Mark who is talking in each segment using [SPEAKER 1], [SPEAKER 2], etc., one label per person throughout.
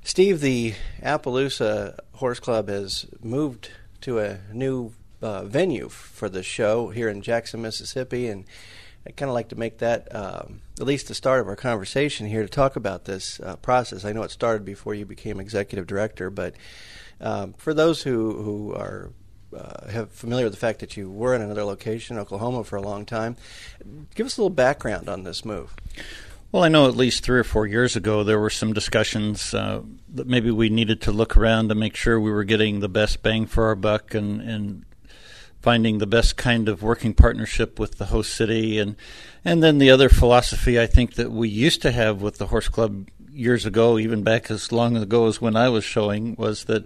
[SPEAKER 1] Steve, the Appaloosa Horse Club has moved to a new venue for the show here in Jackson, Mississippi, and I'd kind of like to make that at least the start of our conversation here to talk about this process. I know it started before you became executive director, but for those who are have familiar with the fact that you were in another location, Oklahoma, for a long time, give us a little background on this move.
[SPEAKER 2] Well, I know at least 3 or 4 years ago there were some discussions that maybe we needed to look around to make sure we were getting the best bang for our buck and finding the best kind of working partnership with the host city. And then the other philosophy I think that we used to have with the Horse Club years ago, even back as long ago as when I was showing, was that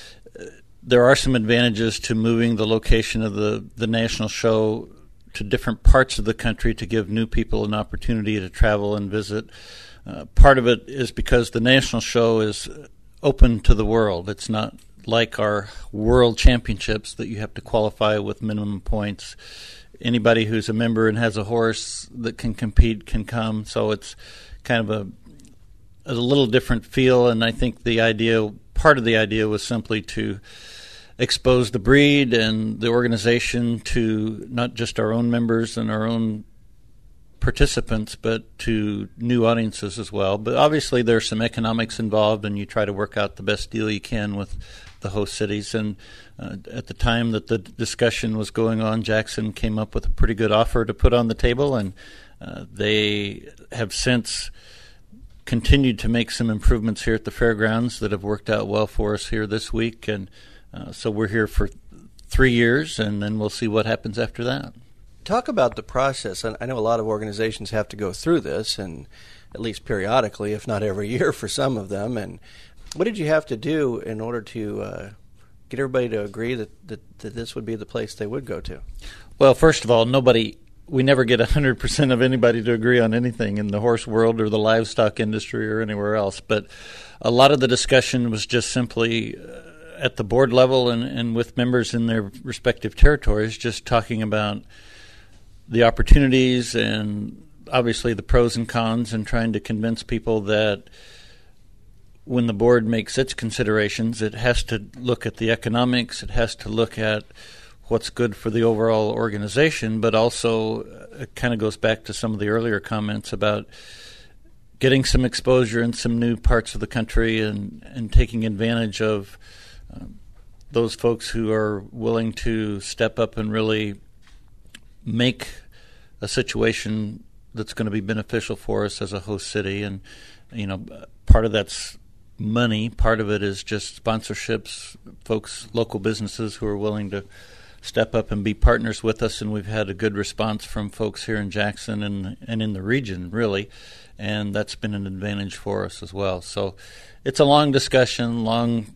[SPEAKER 2] there are some advantages to moving the location of the national show to different parts of the country to give new people an opportunity to travel and visit. Part of it is because the national show is open to the world. It's not like our world championships that you have to qualify with minimum points. Anybody who's a member and has a horse that can compete can come. So it's kind of a little different feel, and I think part of the idea was simply to expose the breed and the organization to not just our own members and our own participants, but to new audiences as well. But obviously there's some economics involved, and you try to work out the best deal you can with the host cities. And at the time that the discussion was going on, Jackson came up with a pretty good offer to put on the table, and they have since continued to make some improvements here at the fairgrounds that have worked out well for us here this week. And so we're here for 3 years, and then we'll see what happens after that.
[SPEAKER 1] Talk about the process. I know a lot of organizations have to go through this, and at least periodically, if not every year for some of them. And what did you have to do in order to get everybody to agree that this would be the place they would go to?
[SPEAKER 2] Well, first of all, we never get 100% of anybody to agree on anything in the horse world or the livestock industry or anywhere else. But a lot of the discussion was just simply at the board level and with members in their respective territories, just talking about the opportunities and obviously the pros and cons, and trying to convince people that when the board makes its considerations, it has to look at the economics, it has to look at what's good for the overall organization, but also it kind of goes back to some of the earlier comments about getting some exposure in some new parts of the country and taking advantage of those folks who are willing to step up and really make a situation that's going to be beneficial for us as a host city. And, part of that's money, part of it is just sponsorships, folks, local businesses who are willing to step up and be partners with us, and we've had a good response from folks here in Jackson and in the region, really, and that's been an advantage for us as well. So it's a long discussion, long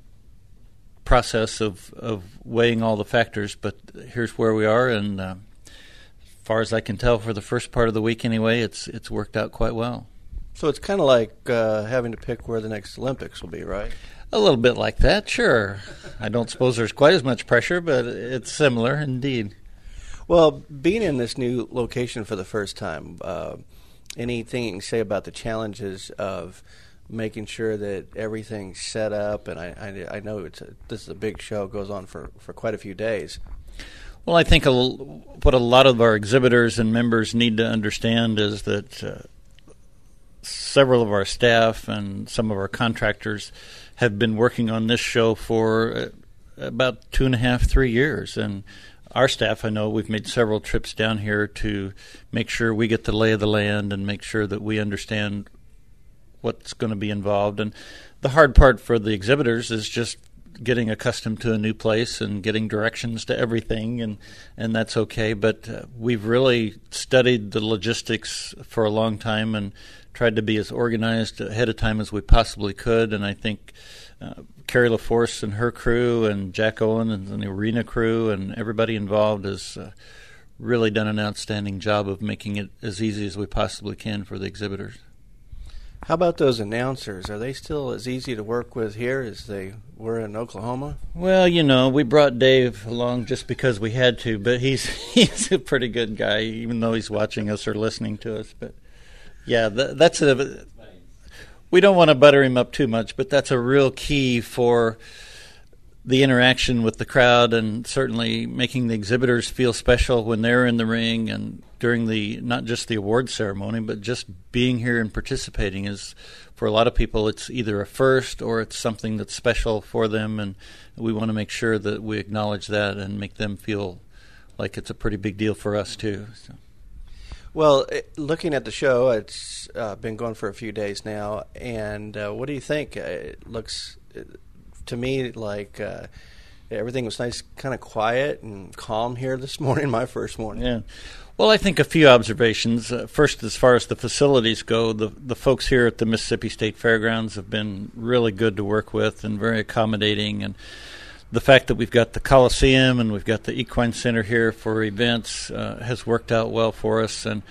[SPEAKER 2] process of weighing all the factors, but here's where we are, and as far as I can tell, for the first part of the week anyway, it's worked out quite well.
[SPEAKER 1] So it's kind of like having to pick where the next Olympics will be, right?
[SPEAKER 2] A little bit like that, sure. I don't suppose there's quite as much pressure, but it's similar indeed.
[SPEAKER 1] Well, being in this new location for the first time, anything you can say about the challenges of making sure that everything's set up? And I know this is a big show, goes on for quite a few days.
[SPEAKER 2] Well, I think what a lot of our exhibitors and members need to understand is that several of our staff and some of our contractors have been working on this show for about 2.5, 3 years. And our staff, I know we've made several trips down here to make sure we get the lay of the land and make sure that we understand what's going to be involved. And the hard part for the exhibitors is just getting accustomed to a new place and getting directions to everything, and that's okay. But we've really studied the logistics for a long time and tried to be as organized ahead of time as we possibly could. And I think Carrie LaForce and her crew and Jack Owen and the arena crew and everybody involved has really done an outstanding job of making it as easy as we possibly can for the exhibitors.
[SPEAKER 1] How about those announcers? Are they still as easy to work with here as they were in Oklahoma?
[SPEAKER 2] Well, we brought Dave along just because we had to, but he's a pretty good guy, even though he's watching us or listening to us. But yeah, We don't want to butter him up too much, but that's a real key for the interaction with the crowd, and certainly making the exhibitors feel special when they're in the ring and during the, not just the award ceremony, but just being here and participating is, for a lot of people, it's either a first or it's something that's special for them, and we want to make sure that we acknowledge that and make them feel like it's a pretty big deal for us too. So.
[SPEAKER 1] Well, looking at the show, it's been going for a few days now, and what do you think? It looks to me like everything was nice, kind of quiet and calm here this morning, my first morning.
[SPEAKER 2] Yeah. Well, I think a few observations. First, as far as the facilities go, the folks here at the Mississippi State Fairgrounds have been really good to work with and very accommodating. And the fact that we've got the Coliseum and we've got the Equine Center here for events has worked out well for us. And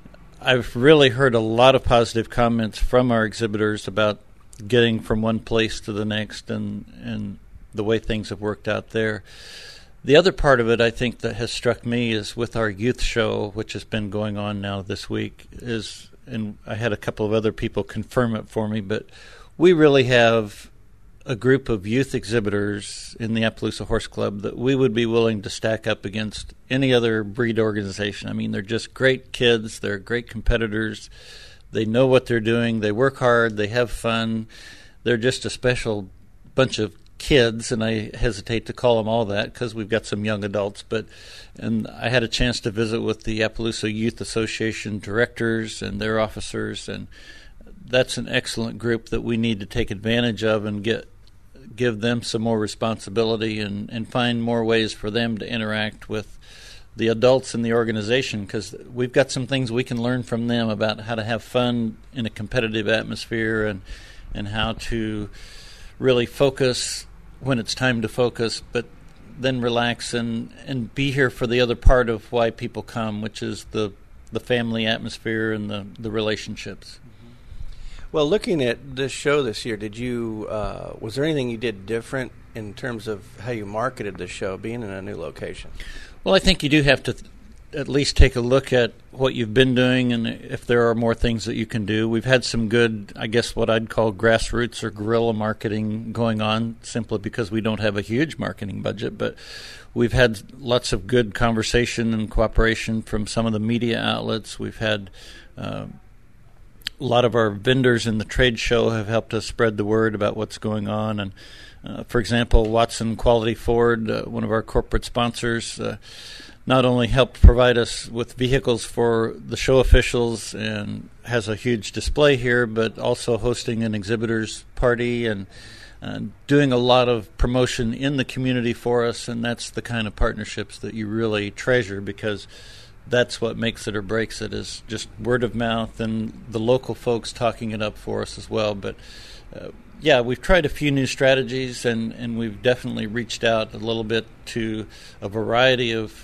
[SPEAKER 2] I've really heard a lot of positive comments from our exhibitors about getting from one place to the next and the way things have worked out there. The other part of it, I think, that has struck me is with our youth show, which has been going on now this week, is, and I had a couple of other people confirm it for me, but we really have a group of youth exhibitors in the Appaloosa Horse Club that we would be willing to stack up against any other breed organization. I mean, they're just great kids. They're great competitors. They know what they're doing. They work hard. They have fun. They're just a special bunch of kids, and I hesitate to call them all that because we've got some young adults. And I had a chance to visit with the Appaloosa Youth Association directors and their officers, and that's an excellent group that we need to take advantage of and give them some more responsibility and find more ways for them to interact with the adults in the organization, because we've got some things we can learn from them about how to have fun in a competitive atmosphere and how to really focus when it's time to focus, but then relax and be here for the other part of why people come, which is the family atmosphere and the relationships.
[SPEAKER 1] Well, looking at this show this year, did you was there anything you did different in terms of how you marketed the show, being in a new location?
[SPEAKER 2] Well, I think you do have to at least take a look at what you've been doing and if there are more things that you can do. We've had some good, I guess what I'd call grassroots or guerrilla marketing going on, simply because we don't have a huge marketing budget, but we've had lots of good conversation and cooperation from some of the media outlets. We've had a lot of our vendors in the trade show have helped us spread the word about what's going on. And for example, Watson Quality Ford, one of our corporate sponsors, not only helped provide us with vehicles for the show officials and has a huge display here, but also hosting an exhibitors party and doing a lot of promotion in the community for us. And that's the kind of partnerships that you really treasure, because that's what makes it or breaks it, is just word of mouth and the local folks talking it up for us as well. But yeah, we've tried a few new strategies, and we've definitely reached out a little bit to a variety of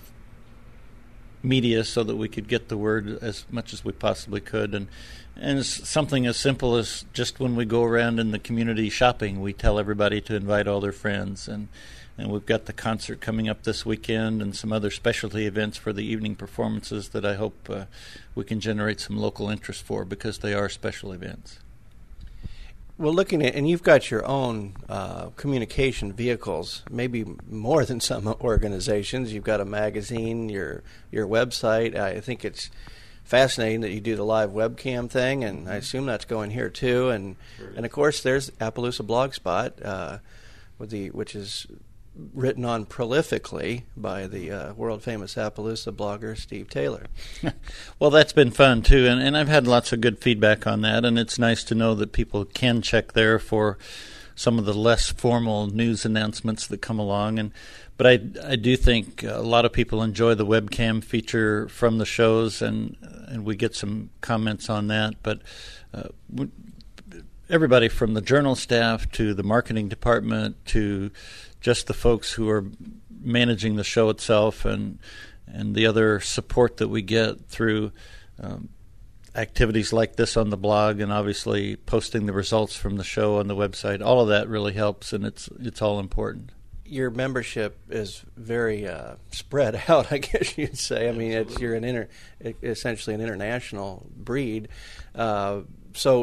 [SPEAKER 2] media so that we could get the word as much as we possibly could. And something as simple as just when we go around in the community shopping, we tell everybody to invite all their friends. And we've got the concert coming up this weekend and some other specialty events for the evening performances that I hope we can generate some local interest for, because they are special events.
[SPEAKER 1] Well, looking at, and you've got your own communication vehicles, maybe more than some organizations. You've got a magazine, your website. I think it's fascinating that you do the live webcam thing, and I assume that's going here too. And of course, there's Appaloosa Blogspot, which is written on prolifically by the world-famous Appaloosa blogger Steve Taylor.
[SPEAKER 2] Well, that's been fun, too, and I've had lots of good feedback on that, and it's nice to know that people can check there for some of the less formal news announcements that come along. But I do think a lot of people enjoy the webcam feature from the shows, and we get some comments on that. But everybody from the journal staff to the marketing department to just the folks who are managing the show itself and the other support that we get through activities like this on the blog, and obviously posting the results from the show on the website, all of that really helps, and it's all important.
[SPEAKER 1] Your membership is very spread out, I guess you'd say. I mean, you're essentially an international breed. So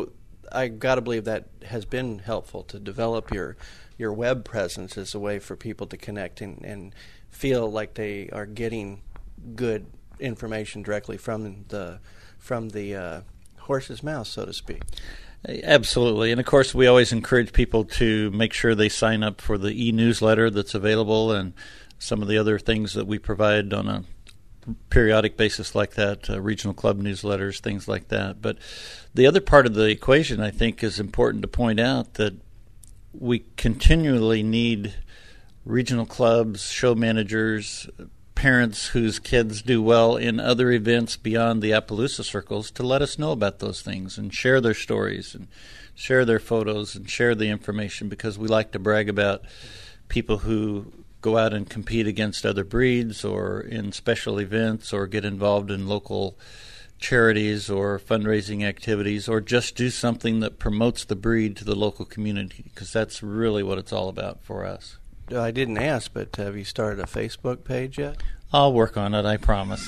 [SPEAKER 1] I got to believe that has been helpful to develop your web presence as a way for people to connect and feel like they are getting good information directly from the horse's mouth, so to speak.
[SPEAKER 2] Absolutely. And, of course, we always encourage people to make sure they sign up for the e-newsletter that's available and some of the other things that we provide on a periodic basis like that, regional club newsletters, things like that. But the other part of the equation, I think, is important to point out that we continually need regional clubs, show managers, parents whose kids do well in other events beyond the Appaloosa circles to let us know about those things and share their stories and share their photos and share the information, because we like to brag about people who go out and compete against other breeds or in special events or get involved in local charities or fundraising activities or just do something that promotes the breed to the local community, because that's really what it's all about for us.
[SPEAKER 1] I didn't ask, but have you started a Facebook page yet?
[SPEAKER 2] I'll work on it, I promise.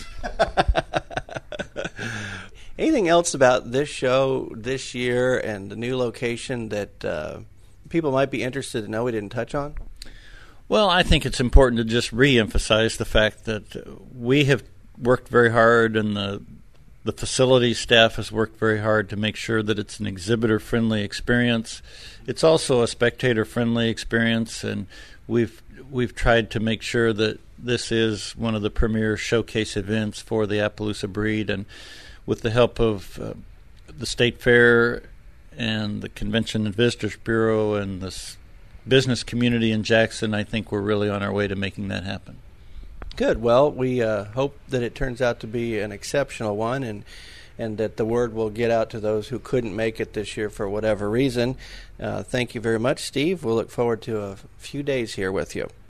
[SPEAKER 1] Anything else about this show this year and the new location that people might be interested to know we didn't touch on?
[SPEAKER 2] Well, I think it's important to just re-emphasize the fact that we have worked very hard, and the facility staff has worked very hard to make sure that it's an exhibitor-friendly experience. It's also a spectator-friendly experience, and we've tried to make sure that this is one of the premier showcase events for the Appaloosa breed. And with the help of the State Fair and the Convention and Visitors Bureau and the business community in Jackson, I think we're really on our way to making that happen.
[SPEAKER 1] Good. Well, we hope that it turns out to be an exceptional one, and that the word will get out to those who couldn't make it this year for whatever reason. Thank you very much, Steve. We'll look forward to a few days here with you.